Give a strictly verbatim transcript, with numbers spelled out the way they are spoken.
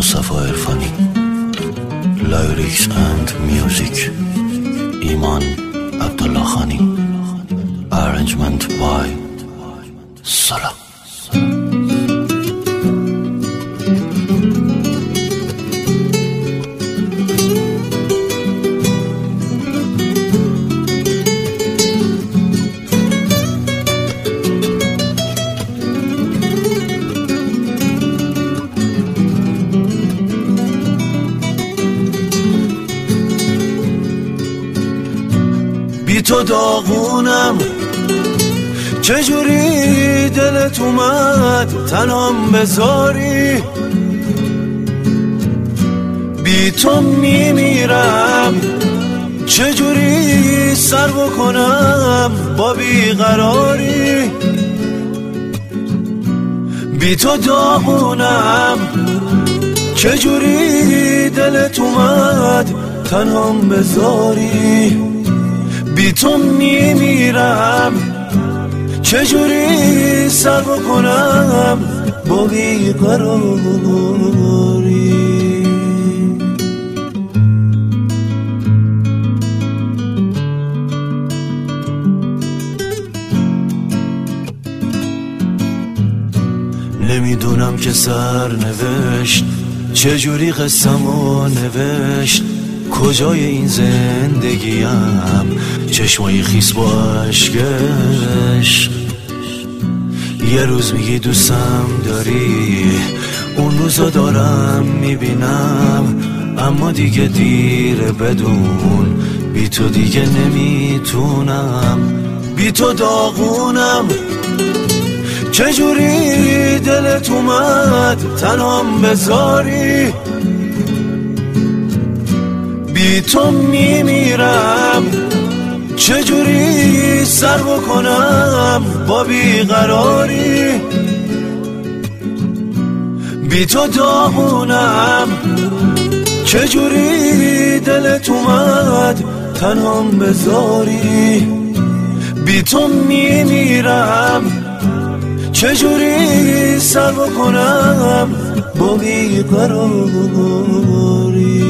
Mustafa Irfani. Lyrics and music Iman Abdullah Khani. Arrangement by Salah. بی تو داغونم، چجوری دلت اومد تنهام بذاری؟ بی تو میمیرم، چجوری سر بکنم با بیقراری؟ بی تو داغونم، چجوری دلت اومد تنهام بذاری؟ بی تو میمیرم، چجوری سر بکنم با بیقراری؟ نمیدونم که سر نوشت چجوری قصه‌مو نوشت، کجای این زندگیم چشمای خیس با عشقش. یه روز میگی دوستم داری، اون روزا دارم میبینم، اما دیگه دیره بدون، بی تو دیگه نمیتونم. بی تو داغونم، چجوری دلت اومد تنهام بذاری؟ بی تو میمیرم، چجوری سر بکنم با بیقراری؟ بی تو داغونم، چجوری دلت اومد تنهام بذاری؟ بی تو میمیرم، چجوری سر بکنم با بیقراری؟